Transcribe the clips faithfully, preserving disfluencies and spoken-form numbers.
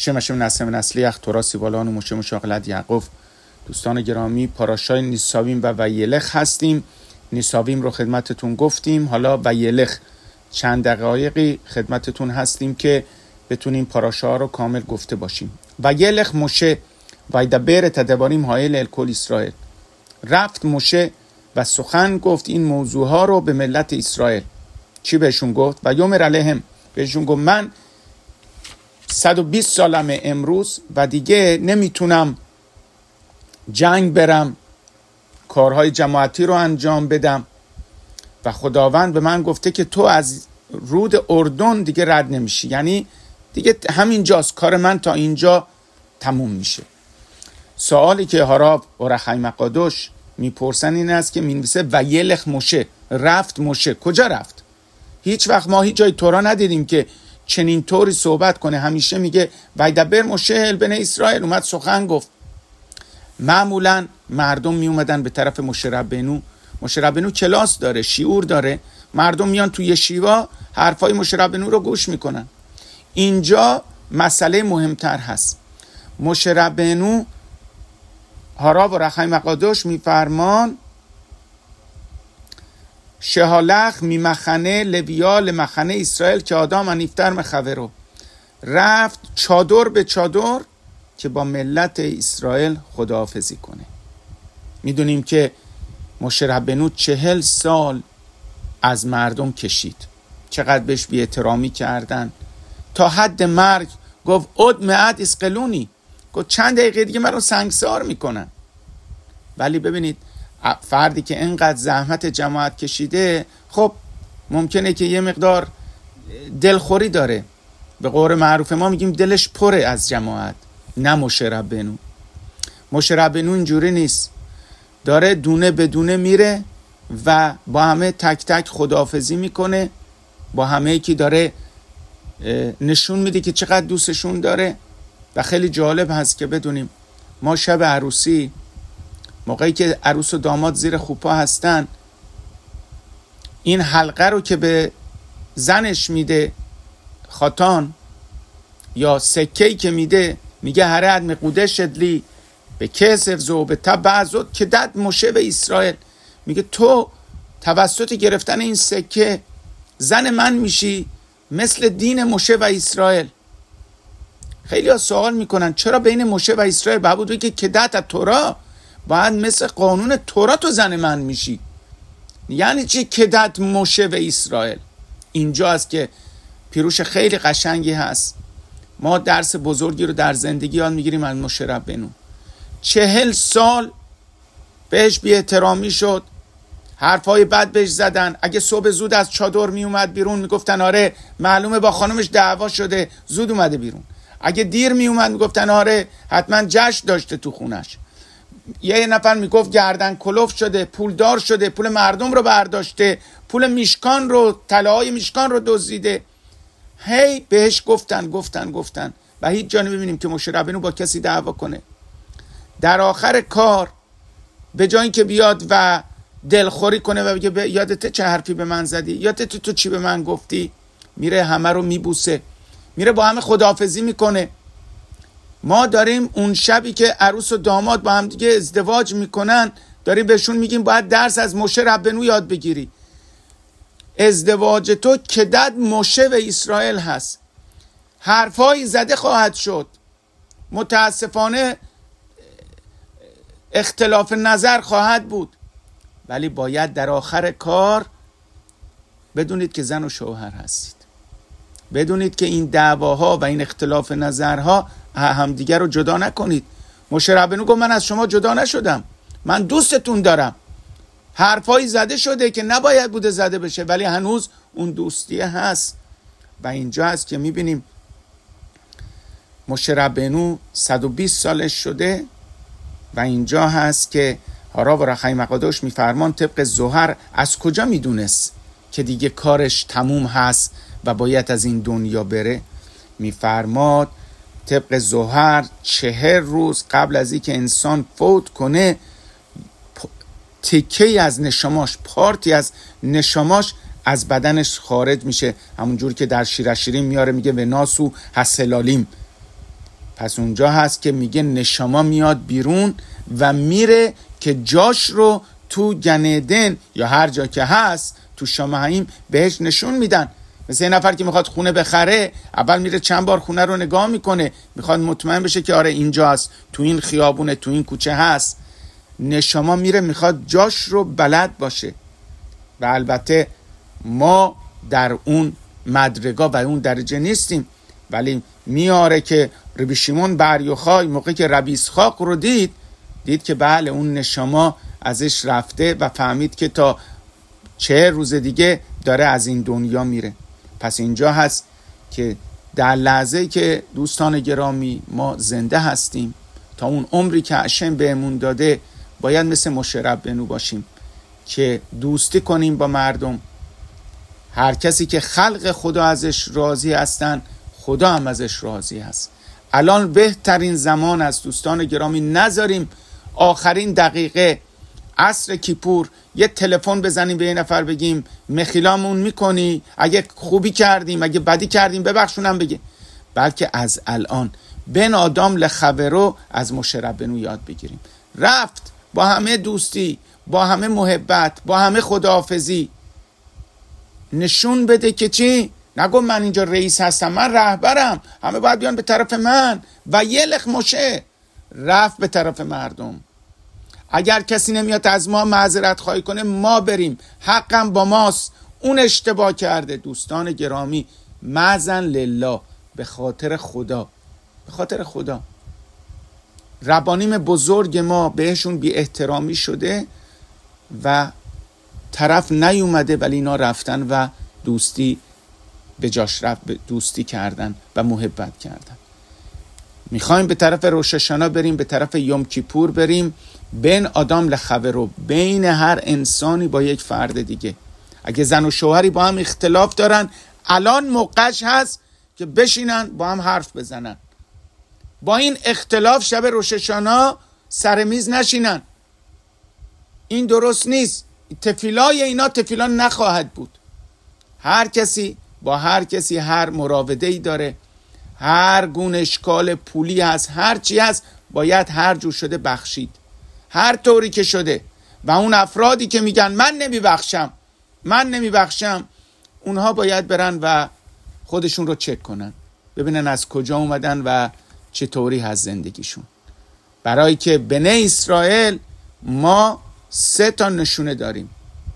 شمشم نسل نسلیخ تورا سیبالان و مشه مشاغلت یعقوب. دوستان گرامی، پاراشای نیساویم و ویلخ هستیم. نیساویم رو خدمتتون گفتیم، حالا ویلخ چند دقایقی خدمتتون هستیم که بتونیم پاراشا رو کامل گفته باشیم. ویلخ مشه ویدبر تدباریم هایل الکل اسرائیل. رفت مشه و سخن گفت این موضوع ها رو به ملت اسرائیل. چی بهشون گفت؟ و یومر علیهم، بهشون گفت من صد و بیست سالمه امروز و دیگه نمیتونم جنگ برم، کارهای جماعتی رو انجام بدم و خداوند به من گفته که تو از رود اردن دیگه رد نمیشی، یعنی دیگه همینجاست، کار من تا اینجا تموم میشه. سوالی که هاراب و رخای مقادش میپرسن این است که مینویسه ویلخ مشه، رفت مشه، کجا رفت؟ هیچ وقت ما هیچ جای تورا ندیدیم که چنین طوری صحبت کنه. همیشه میگه ویدبر مشه البن اسرائیل، اومد سخن گفت. معمولا مردم می اومدن به طرف مشه ربینو. مشه ربینو کلاس داره، شعور داره، مردم میان توی یشیوا حرفای مشه ربینو رو گوش میکنن. اینجا مسئله مهمتر هست. مشه ربینو هارا و رخای مقادش میفرمان شهالخ میمخنه لویال مخنه اسرائیل که آدم انیفتر مخوه. رفت چادر به چادر که با ملت اسرائیل خداحافظی کنه. میدونیم که مشه ربینو چهل سال از مردم کشید، چقدر بهش بی احترامی کردن، تا حد مرگ گفت اد معد اسقلونی، گفت چند دقیقه دیگه من رو سنگسار میکنن. ولی ببینید فردی که اینقدر زحمت جماعت کشیده، خب ممکنه که یه مقدار دلخوری داره، به قول معروف ما میگیم دلش پره از جماعت. نه مشه ربینو. مشه ربینو اینجوری نیست، داره دونه به دونه میره و با همه تک تک خداحافظی میکنه، با همه که داره نشون میده که چقدر دوستشون داره. و خیلی جالب هست که بدونیم ما شب عروسی، موقعی که عروس و داماد زیر خوپا هستن، این حلقه رو که به زنش میده خاتان، یا سکه‌ای که میده، میگه هره ادم قوده شدلی به کسف زو به تبع زود که دد مشه به اسرائیل. میگه تو توسط گرفتن این سکه زن من میشی مثل دین مشه و اسرائیل. خیلی ها سوال میکنن چرا بین مشه و اسرائیل باید بگه که دد تورا، باید مثل قانون تورا تو زن من میشی؟ یعنی چی که دد مشه و اسرائیل؟ اینجا است که پیروش خیلی قشنگی هست. ما درس بزرگی رو در زندگی یاد میگیریم از مشه ربینو. چهل سال بهش بی احترامی شد، حرفای بد بهش زدن. اگه صبح زود از چادر می اومد بیرون میگفتن آره معلومه با خانمش دعوا شده زود اومده بیرون. اگه دیر می اومد میگفتن آره حتما جشن داشته تو خونش. یه نفر میگفت گردن کلوف شده، پولدار شده، پول مردم رو برداشته، پول میشکان رو، طلاهای میشکان رو دزدیده. هی بهش گفتن گفتن گفتن و هیچ جا نمیبینیم که مشه ربینو با کسی دعوا کنه. در آخر کار به جای اینکه بیاد و دلخوری کنه و بگه یادت چه حرفی به من زدی، یادت تو چی به من گفتی، میره همه رو میبوسه، میره با همه خداحافظی میکنه. ما داریم اون شبی که عروس و داماد با هم دیگه ازدواج میکنن، داریم بهشون میگیم باید درس از مشه ربینو یاد بگیری. ازدواج تو که دد مشه و اسرائیل هست. حرفایی زده خواهد شد، متاسفانه اختلاف نظر خواهد بود، ولی باید در آخر کار بدونید که زن و شوهر هستید. بدونید که این دعواها و این اختلاف نظرها همدیگر رو جدا نکنید. مشه ربینو گفت من از شما جدا نشدم، من دوستتون دارم. حرفایی زده شده که نباید بوده زده بشه، ولی هنوز اون دوستیه هست. و اینجا هست که میبینیم مشه ربینو صد و بیست سالش شده و اینجا هست که هارا و رخای مقادش میفرمان طبق زهر از کجا میدونست که دیگه کارش تموم هست و باید از این دنیا بره؟ میفرماد طبق زهر چهر روز قبل از اینکه انسان فوت کنه تکی از نشماش، پارتی از نشماش از بدنش خارج میشه. همونجور که در شیر شیرین میاره میگه و ناسو حسلالیم، پس اونجا هست که میگه نشما میاد بیرون و میره که جاش رو تو گنیدن یا هر جا که هست تو شامعیم بهش نشون میدن. مثل یه نفر که میخواد خونه بخره، اول میره چند بار خونه رو نگاه میکنه، میخواد مطمئن بشه که آره اینجا هست، تو این خیابونه، تو این کوچه هست. نشما میره میخواد جاش رو بلد باشه. و البته ما در اون مدرگا و اون درجه نیستیم، ولی میاره که ربی شیمون بر یوخای موقعی که ربی اسحاق رو دید، دید که بله اون نشما ازش رفته و فهمید که تا چه روز دیگه داره از این دنیا میره. پس اینجا هست که در لحظه‌ای که دوستان گرامی ما زنده هستیم، تا اون عمری که هشم بهمون داده باید مثل موشه ربنو باشیم که دوستی کنیم با مردم. هر کسی که خلق خدا ازش راضی هستن، خدا هم ازش راضی هست. الان بهترین زمان است دوستان گرامی، نذاریم آخرین دقیقه عصر کیپور یه تلفن بزنیم به یه نفر بگیم مخیلامون میکنی، اگه خوبی کردیم اگه بدی کردیم ببخشونم بگه، بلکه از الان بن آدم لخبرو از موشه ربنو یاد بگیریم. رفت با همه دوستی، با همه محبت، با همه خداحافظی، نشون بده که چی؟ نگو من اینجا رئیس هستم، من رهبرم، همه باید بیان به طرف من. و یه لخ موشه رفت به طرف مردم. اگر کسی نمیاد از ما معذرت خواهی کنه، ما بریم، حقم با ماست، اون اشتباه کرده. دوستان گرامی، معذن لله، به خاطر خدا، به خاطر خدا. ربانیم بزرگ ما بهشون بی احترامی شده و طرف نیومده، ولی اینا رفتن و دوستی به جاش رفت، دوستی کردن و محبت کردن. میخوایم به طرف روش هاشانا بریم، به طرف یوم کیپور بریم. بین آدم لخبرو، بین هر انسانی با یک فرد دیگه. اگه زن و شوهری با هم اختلاف دارن، الان موقعش هست که بشینن با هم حرف بزنن. با این اختلاف شب روش هاشانا سر میز نشینن، این درست نیست. تفیلای اینا تفیلا نخواهد بود. هر کسی با هر کسی هر مراوده‌ای داره، هر گونه اشکال پولی هست، هر چی هست، باید هر جور شده بخشید، هر طوری که شده. و اون افرادی که میگن من نمیبخشم من نمیبخشم اونها باید برن و خودشون رو چک کنن، ببینن از کجا اومدن و چطوری هست زندگیشون. برای که بنی اسرائیل ما سه تا نشونه داریم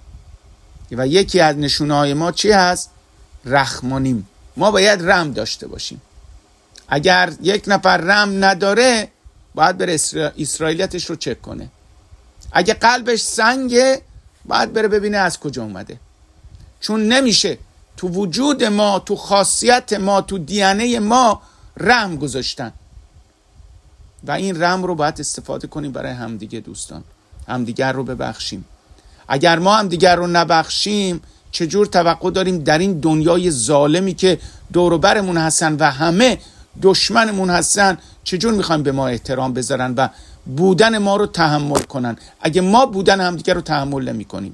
و یکی از نشونه های ما چی هست؟ رحمانیم. ما باید رحم داشته باشیم. اگر یک نفر رحم نداره، باید بره اسرائیلیتش رو چک کنه. اگه قلبش سنگه، باید بره ببینه از کجا اومده. چون نمیشه تو وجود ما، تو خاصیت ما، تو دیانه ما رحم گذاشتن و این رحم رو باید استفاده کنیم برای همدیگه. دوستان، همدیگر رو ببخشیم. اگر ما همدیگر رو نبخشیم، چجور توقع داریم در این دنیای ظالمی که دور و برمون هستن و همه دشمنمون هستن، چجور میخوایم به ما احترام بذارن و بودن ما رو تحمل کنن، اگه ما بودن همدیگر رو تحمل نمی کنیم؟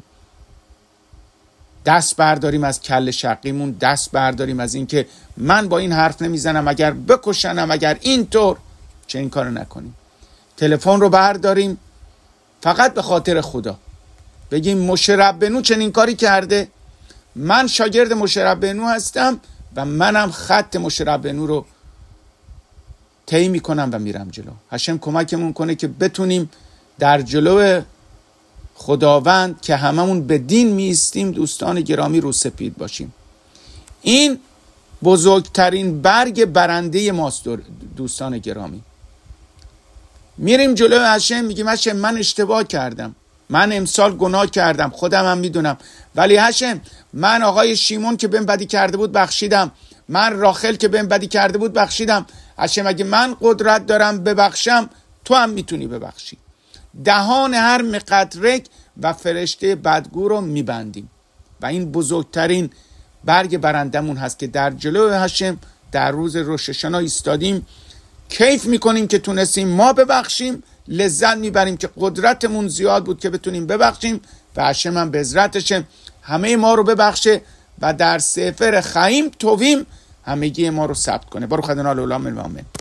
دست برداریم از کل شقیمون، دست برداریم از این که من با این حرف نمیزنم، اگر بکشنم، اگر اینطور، چه این کارو نکنیم. تلفن رو برداریم فقط به خاطر خدا، بگیم موشه ربنو چنین کاری کرده، من شاگرد موشه ربنو هستم و منم خط موشه ربنو رو طی میکنم و میرم جلو. هشم کمکمون کنه که بتونیم در جلو خداوند که هممون به دین میستیم، دوستان گرامی، رو سپید باشیم. این بزرگترین برگ برنده ماست دوستان گرامی. میریم جلو هشم، میگیم هشم من اشتباه کردم، من امسال گناه کردم، خودم هم میدونم، ولی هشم من آقای شیمون که بهم بدی کرده بود بخشیدم، من راخل که بهم بدی کرده بود بخشیدم. هشم اگه من قدرت دارم ببخشم، تو هم میتونی ببخشی. دهان هر مقترک و فرشته بدگو رو میبندیم و این بزرگترین برگ برندمون هست که در جلو هشم در روز روش هاشانا ایستادیم، کیف میکنیم که تونستیم ما ببخشیم، لذت میبریم که قدرتمون زیاد بود که بتونیم ببخشیم و هشم هم به عزرتش همه ما رو בבخشه و در سفر חיים טובים همگی ما رو ثبت کنه. ברוך ה' לעולם ועד.